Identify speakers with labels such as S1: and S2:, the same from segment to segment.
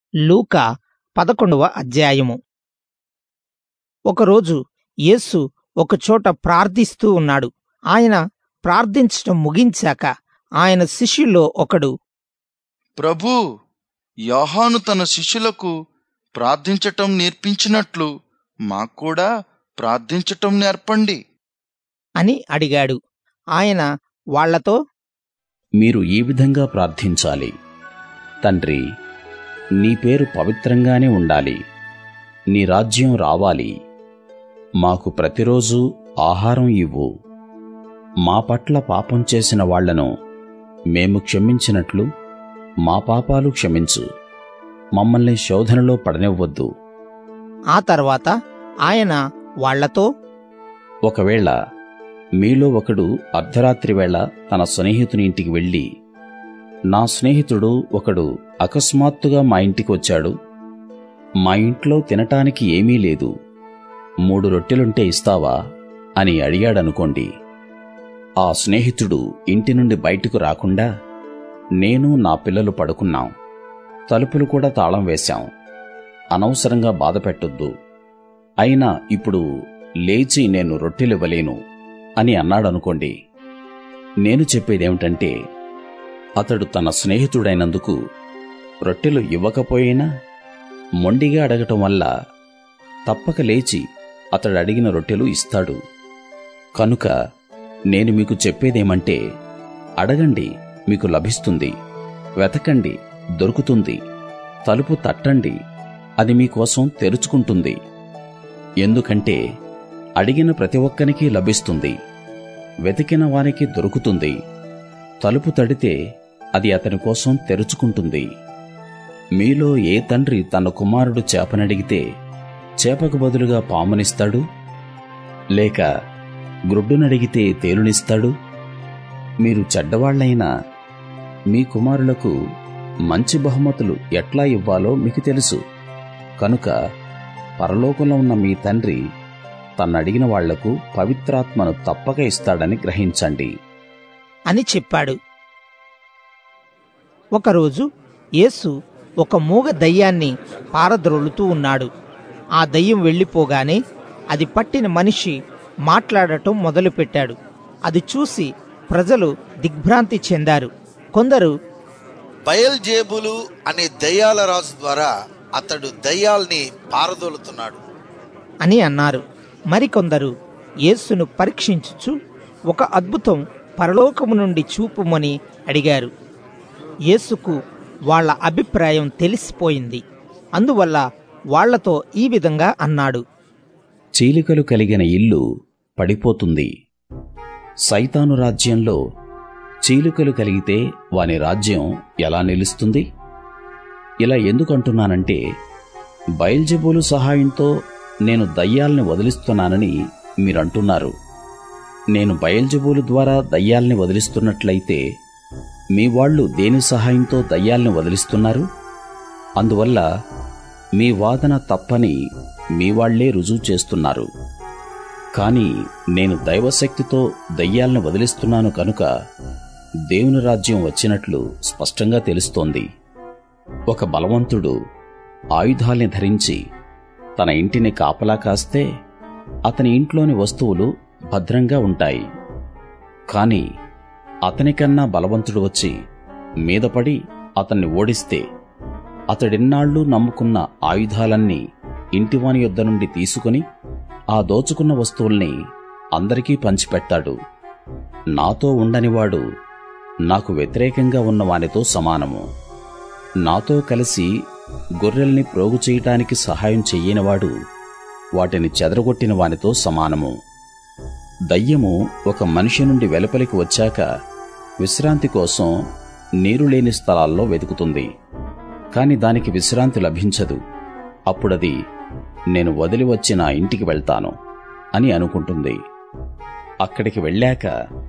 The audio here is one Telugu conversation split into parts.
S1: లూకా 11వ అధ్యాయము. ఒకరోజు యేసు ఒకచోట ప్రార్థిస్తూ ఉన్నాడు. ఆయన ప్రార్థించటం ముగించాక ఆయన శిష్యుల్లో ఒకడు,
S2: ప్రభూ, యోహాను తన శిష్యులకు ప్రార్థించటం నేర్పించినట్లు మాక్కూడా ప్రార్థించటం నేర్పండి
S1: అని అడిగాడు. ఆయన వాళ్లతో,
S3: మీరు ఈ విధంగా ప్రార్థించాలి. తండ్రి, నీ పేరు పవిత్రంగానే ఉండాలి. నీ రాజ్యం రావాలి. మాకు ప్రతిరోజు ఆహారం ఇవ్వు. మా పట్ల పాపం చేసిన వాళ్లను మేము క్షమించినట్లు మా పాపాలు క్షమించు. మమ్మల్ని శోధనలో పడనివ్వద్దు.
S1: ఆ తర్వాత ఆయన వాళ్లతో,
S3: ఒకవేళ మీలో ఒకడు అర్ధరాత్రి వేళ తన స్నేహితుని ఇంటికి వెళ్ళి, నా స్నేహితుడు ఒకడు అకస్మాత్తుగా మా ఇంటికి వచ్చాడు, మా ఇంట్లో తినటానికి ఏమీ లేదు, 3 రొట్టెలుంటే ఇస్తావా అని అడిగాడనుకోండి. ఆ స్నేహితుడు ఇంటి నుండి బయటకు రాకుండా, నేను నా పిల్లలు పడుకున్నాం, తలుపులు కూడా తాళం వేశాం, అనవసరంగా బాధ పెట్టొద్దు, అయినా ఇప్పుడు లేచి నేను రొట్టెలివ్వలేను అని అన్నాడనుకోండి. నేను చెప్పేదేమిటంటే, అతడు తన స్నేహితుడైనందుకు రొట్టెలు ఇవ్వకపోయినా మొండిగా అడగటం వల్ల తప్పక లేచి అతడు అడిగిన రొట్టెలు ఇస్తాడు. కనుక నేను మీకు చెప్పేదేమంటే, అడగండి, మీకు లభిస్తుంది, వెతకండి, దొరుకుతుంది, తలుపు తట్టండి, అది మీకోసం తెరుచుకుంటుంది. ఎందుకంటే అడిగిన ప్రతి ఒక్కనికి లభిస్తుంది, వెతికిన వానికి దొరుకుతుంది, తలుపు తడితే అది అతని కోసం తెరుచుకుంటుంది. మీలో ఏ తండ్రి తన కుమారుడు చేపనడిగితే చేపకు బదులుగా పామునిస్తాడు? లేక గ్రుడ్డునడిగితే తేలునిస్తాడు? మీరు చెడ్డవాళ్లైనా మీ కుమారులకు మంచి బహుమతులు ఎట్లా ఇవ్వాలో మీకు తెలుసు. కనుక పరలోకంలో ఉన్న మీ తండ్రి తన్నడిగిన వాళ్లకు పవిత్రాత్మను తప్పక ఇస్తాడని గ్రహించండి
S1: అని చెప్పాడు. ఒకరోజు యేసు ఒక మూగ దయ్యాన్ని పారద్రోలుతూ ఉన్నాడు. ఆ దయ్యం వెళ్ళిపోగానే అది పట్టిన మనిషి మాట్లాడటం మొదలుపెట్టాడు. అది చూసి ప్రజలు దిగ్భ్రాంతి చెందారు. కొందరు,
S4: బయల్జేబులు అనే దయ్యాల రాజు ద్వారా అతడు దయ్యాల్ని పారదోలుతున్నాడు
S1: అని అన్నారు. మరికొందరు యేసును పరీక్షించుచు ఒక అద్భుతం పరలోకము నుండి చూపుమని అడిగారు. యేసుకు వాళ్ల అభిప్రాయం తెలిసిపోయింది. అందువల్ల వాళ్లతో ఈ విధంగా అన్నాడు,
S3: చీలికలు కలిగిన ఇల్లు పడిపోతుంది. సైతాను రాజ్యంలో చీలికలు కలిగితే వాని రాజ్యం ఎలా నిలుస్తుంది? ఇలా ఎందుకంటున్నానంటే, బయల్జెబూలు సహాయంతో నేను దయ్యాల్ని వదిలిస్తున్నానని మీరంటున్నారు. నేను బయల్జెబూలు ద్వారా దయ్యాల్ని వదిలిస్తున్నట్లయితే మీ వాళ్ళు దేని సహాయంతో దయ్యాల్ని వదిలిస్తున్నారు? అందువల్ల మీ వాదన తప్పని మీ వాళ్లే రుజువు చేస్తున్నారు. కాని నేను దైవశక్తితో దయ్యాల్ని వదిలిస్తున్నాను కనుక దేవుని రాజ్యం వచ్చినట్లు స్పష్టంగా తెలుస్తోంది. ఒక బలవంతుడు ఆయుధాల్ని ధరించి తన ఇంటిని కాపలా కాస్తే అతని ఇంట్లోని వస్తువులు భద్రంగా ఉంటాయి. కాని అతనికన్నా బలవంతుడు వచ్చి మీదపడి అతన్ని ఓడిస్తే అతడిన్నాళ్ళు నమ్ముకున్న ఆయుధాలన్నీ ఇంటివాని యొద్ద నుండి తీసుకుని ఆ దోచుకున్న వస్తువుల్ని అందరికీ పంచిపెట్టాడు. నాతో ఉండనివాడు నాకు వ్యతిరేకంగా ఉన్న వానితో సమానము. నాతో కలిసి గొర్రెల్ని ప్రోగు చేయటానికి సహాయం చెయ్యనివాడు వాటిని చెదరగొట్టిన వానితో సమానము. దయ్యము ఒక మనిషి నుండి వెలుపలికి వచ్చాక విశ్రాంతి కోసం నీరు లేని స్థలాల్లో వెతుకుతుంది. కాని దానికి విశ్రాంతి లభించదు. అప్పుడది నేను వదిలి వచ్చిన ఇంటికి వెళ్తాను అని అనుకుంటుంది. అక్కడికి వెళ్ళాక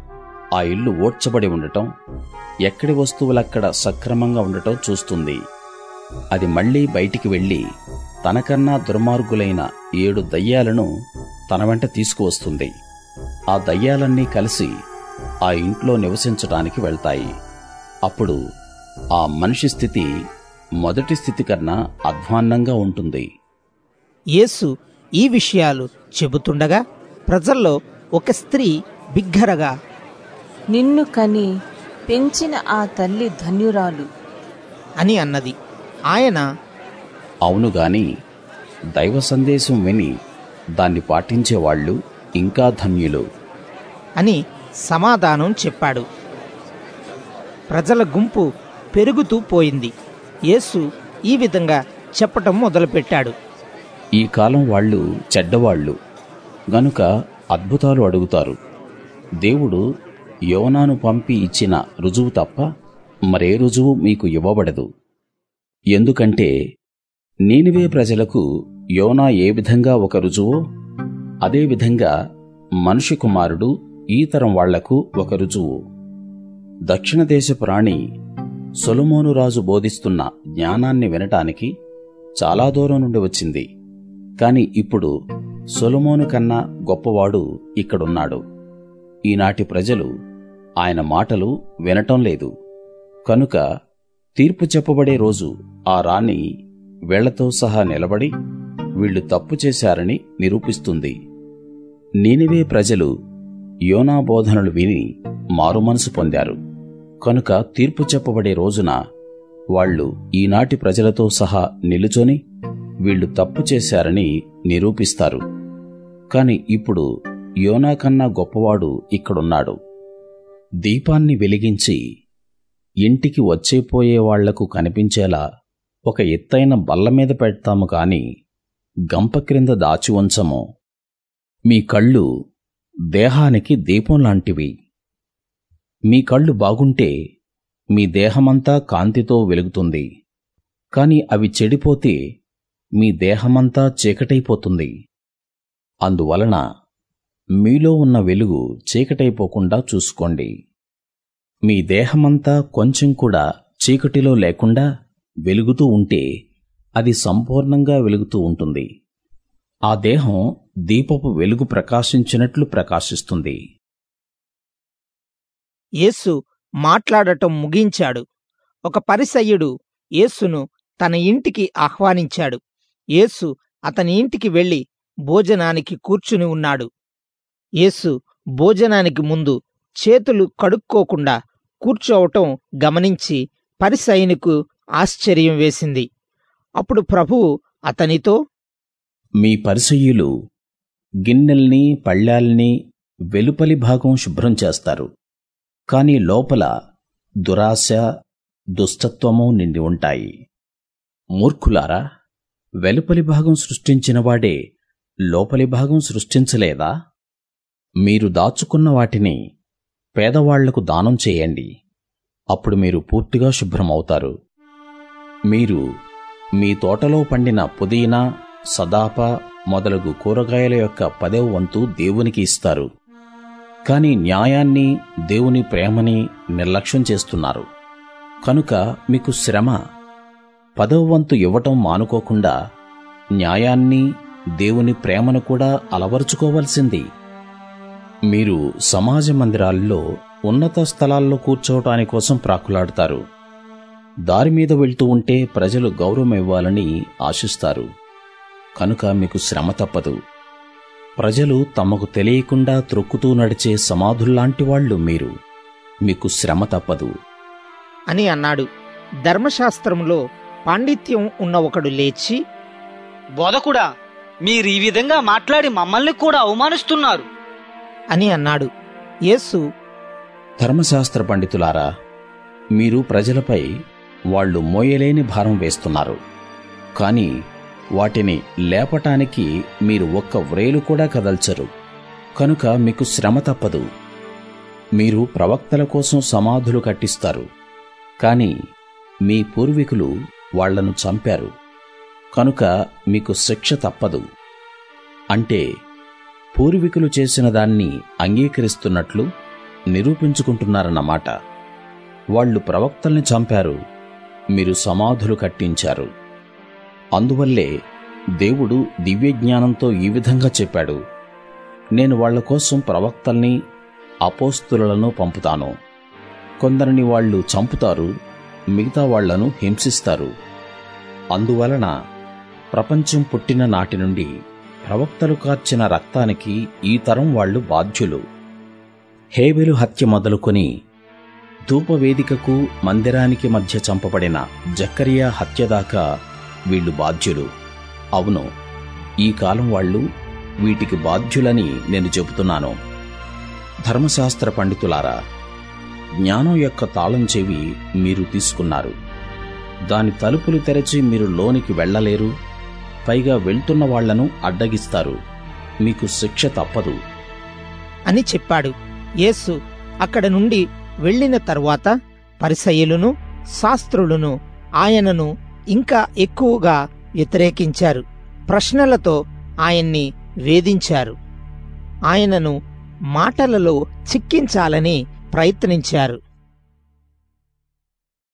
S3: ఆ ఇల్లు ఓడ్చబడి ఉండటం, ఎక్కడి వస్తువులక్కడ సక్రమంగా ఉండటం చూస్తుంది. అది మళ్లీ బయటికి వెళ్లి తనకన్నా దుర్మార్గులైన 7 దయ్యాలను తన వెంట తీసుకువస్తుంది. ఆ దయ్యాలన్నీ కలిసి ఆ ఇంట్లో నివసించటానికి వెళ్తాయి. అప్పుడు ఆ మనిషి స్థితి మొదటి స్థితి కన్నా అధ్వాన్నంగా ఉంటుంది.
S1: యేసు ఈ విషయాలు చెబుతుండగా ప్రజల్లో ఒక స్త్రీ బిగ్గరగా,
S5: నిన్ను కని పెంచిన ఆ తల్లి ధన్యురాలు
S1: అని అన్నది. ఆయన,
S3: అవును గాని దైవ సందేశం విని దాన్ని పాటించేవాళ్ళు ఇంకా ధన్యులు
S1: అని సమాధానం చెప్పాడు. ప్రజల గుంపు పెరుగుతూ పోయింది. యేసు ఈ విధంగా చెప్పటం మొదలుపెట్టాడు.
S3: ఈ కాలం వాళ్ళు చెడ్డవాళ్ళు గనుక అద్భుతాలు అడుగుతారు. దేవుడు యోనాను పంపి ఇచ్చిన రుజువు తప్ప మరే రుజువు మీకు ఇవ్వబడదు. ఎందుకంటే నీనివే ప్రజలకు యోనా ఏ విధంగా ఒక రుజువో, అదే విధంగా మనుష్య కుమారుడు ఈ తరం వాళ్లకు ఒక రుజువు. దక్షిణ దేశపు రాణి సొలొమోను రాజు బోధిస్తున్న జ్ఞానాన్ని వినటానికి చాలా దూరం నుండి వచ్చింది. కాని ఇప్పుడు సొలొమోను కన్నా గొప్పవాడు ఇక్కడున్నాడు. ఈనాటి ప్రజలు ఆయన మాటలు వినటం లేదు. కనుక తీర్పు చెప్పబడే రోజు ఆ రాణి వీళ్లతో సహా నిలబడి వీళ్లు తప్పు చేశారని నిరూపిస్తుంది. నీనివే ప్రజలు యోనా బోధనలు విని మారుమనసు పొందారు. కనుక తీర్పు చెప్పబడే రోజున వాళ్ళు ఈనాటి ప్రజలతో సహా నిలుచొని వీళ్లు తప్పు చేశారని నిరూపిస్తారు. కాని ఇప్పుడు యోనా కన్నా గొప్పవాడు ఇక్కడున్నాడు. దీపాన్ని వెలిగించి ఇంటికి వచ్చేపోయే వాళ్లకు కనిపించేలా ఒక ఎత్తైన బల్ల మీద పెడతాము కాని గంప క్రింద దాచి ఉంచము. మీ కళ్ళు దేహానికి దీపం లాంటివి. మీ కళ్ళు బాగుంటే మీ దేహమంతా కాంతితో వెలుగుతుంది. కాని అవి చెడిపోతే మీ దేహమంతా చీకటైపోతుంది. అందువలన మీలో ఉన్న వెలుగు చీకటైపోకుండా చూసుకోండి. మీ దేహమంతా కొంచెం కూడా చీకటిలో లేకుండా వెలుగుతూ ఉంటే అది సంపూర్ణంగా వెలుగుతూ ఉంటుంది. ఆ దేహం దీపపు వెలుగు ప్రకాశించినట్లు ప్రకాశిస్తుంది.
S1: యేసు మాట్లాడటం ముగించాడు. ఒక పరిసయ్యుడు యేసును తన ఇంటికి ఆహ్వానించాడు. యేసు అతని ఇంటికి వెళ్లి భోజనానికి కూర్చుని ఉన్నాడు. యేసు భోజనానికి ముందు చేతులు కడుక్కోకుండా కూర్చోవటం గమనించి పరిసయ్యునికి ఆశ్చర్యం వేసింది. అప్పుడు ప్రభువు అతనితో,
S3: మీ పరిసయ్యులు గిన్నెల్ని పళ్ళాల్ని వెలుపలి భాగం శుభ్రం చేస్తారు, కాని లోపల దురాశ దుష్టత్వము నిండి ఉంటాయి. మూర్ఖులారా, వెలుపలి భాగం సృష్టించినవాడే లోపలి భాగం సృష్టించలేదా? మీరు దాచుకున్న వాటిని పేదవాళ్లకు దానం చేయండి, అప్పుడు మీరు పూర్తిగా శుభ్రమవుతారు. మీరు మీ తోటలో పండిన పుదీనా, సదాప మొదలగు కూరగాయల యొక్క 10వ వంతు దేవునికి ఇస్తారు. కాని న్యాయాన్ని, దేవుని ప్రేమని నిర్లక్ష్యం చేస్తున్నారు. కనుక మీకు శ్రమ. 10వ వంతు ఇవ్వటం మానుకోకుండా న్యాయాన్ని, దేవుని ప్రేమను కూడా అలవరుచుకోవలసింది. మీరు సమాజ మందిరాల్లో ఉన్నత స్థలాల్లో కూర్చోవటాని కోసం ప్రాకులాడతారు. దారిమీద వెళ్తూ ఉంటే ప్రజలు గౌరవం ఇవ్వాలని ఆశిస్తారు. కనుక మీకు శ్రమ తప్పదు. ప్రజలు తమకు తెలియకుండా త్రొక్కుతూ నడిచే సమాధుల్లాంటి వాళ్ళు మీరు. మీకు శ్రమ తప్పదు
S1: అని అన్నాడు. ధర్మశాస్త్రంలో పాండిత్యం ఉన్న ఒకడు లేచి,
S6: బోధకుడా, మీరీ విధంగా మాట్లాడి మమ్మల్ని కూడా అవమానిస్తున్నారు
S1: అని అన్నాడు. యేసు,
S3: ధర్మశాస్త్ర పండితులారా, మీరు ప్రజలపై వాళ్ళు మోయలేని భారం వేస్తున్నారు. కాని వాటిని లేపటానికి మీరు ఒక్క వ్రేలు కూడా కదల్చరు. కనుక మీకు శ్రమ తప్పదు. మీరు ప్రవక్తల కోసం సమాధులు కట్టిస్తారు, కాని మీ పూర్వీకులు వాళ్లను చంపారు. కనుక మీకు శిక్ష తప్పదు. అంటే పూర్వీకులు చేసిన దాన్ని అంగీకరిస్తున్నట్లు నిరూపించుకుంటున్నారన్నమాట. వాళ్ళు ప్రవక్తల్ని చంపారు, మీరు సమాధులు కట్టించారు. అందువల్లే దేవుడు దివ్యజ్ఞానంతో ఈ విధంగా చెప్పాడు, నేను వాళ్ల కోసం ప్రవక్తల్ని, అపోస్తులను పంపుతాను. కొందరిని వాళ్ళు చంపుతారు, మిగతా వాళ్లను హింసిస్తారు. అందువలన ప్రపంచం పుట్టిన నాటి నుండి ప్రవక్తలు కార్చిన రక్తానికి ఈ తరం వాళ్ళు బాధ్యులు. హేబెలు హత్య మొదలుకొని ధూపవేదికకు మందిరానికి మధ్య చంపబడిన జకరియా హత్య దాకా వీళ్ళు బాధ్యులు. అవును, ఈ కాలం వాళ్ళు వీటికి బాధ్యులని నేను చెబుతున్నాను. ధర్మశాస్త్ర పండితులారా, జ్ఞానం యొక్క తాళం చెవి మీరు తీసుకున్నారు. దాని తలుపులు తెరచి మీరు లోనికి వెళ్ళలేరు. పైగా వెళ్తున్న వాళ్లను అడ్డగిస్తారు. మీకు శిక్ష తప్పదు
S1: అని చెప్పాడు. యేసు అక్కడ నుండి వెళ్ళిన తరువాత పరిసయ్యులను శాస్త్రులను ఆయనను ఇంకా ఎక్కువగా వ్యతిరేకించారు. ప్రశ్నలతో ఆయన్ని వేధించారు. ఆయనను మాటలలో చిక్కించాలని ప్రయత్నించారు.